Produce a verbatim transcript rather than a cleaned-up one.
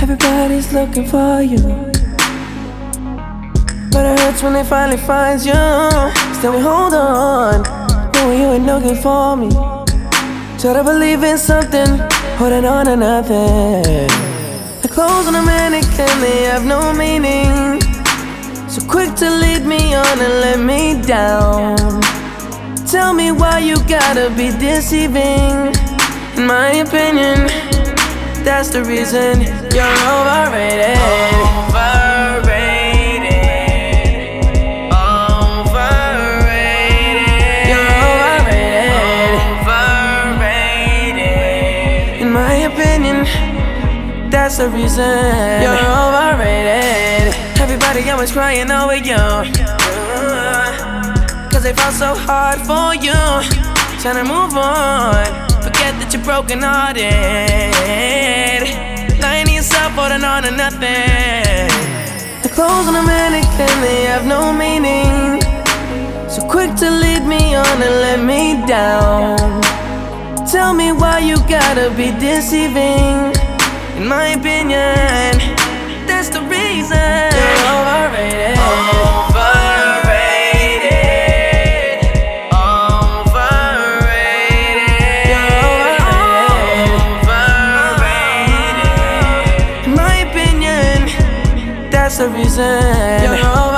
Everybody's looking for you, but it hurts when they finally find you. Still we hold on, knowing you ain't no good for me. Try to believe in something, holding on to nothing. The clothes on a mannequin, they have no meaning. So quick to lead me on and let me down. Tell me why you gotta be deceiving. In my opinion, that's the reason you're overrated. Overrated. Overrated. You're overrated. Overrated. In my opinion, that's the reason you're overrated. Everybody always crying over you, cause they fought so hard for you. Trying to move on, forget that you're broken hearted. Lying to yourself, holding on to nothing. The clothes on a mannequin, they have no meaning. So quick to lead me on and let me down. Tell me why you gotta be deceiving. In my opinion, that's the reason you're overrated. Overrated. Overrated. You're overrated. Overrated. In my opinion, that's the reason you're overrated.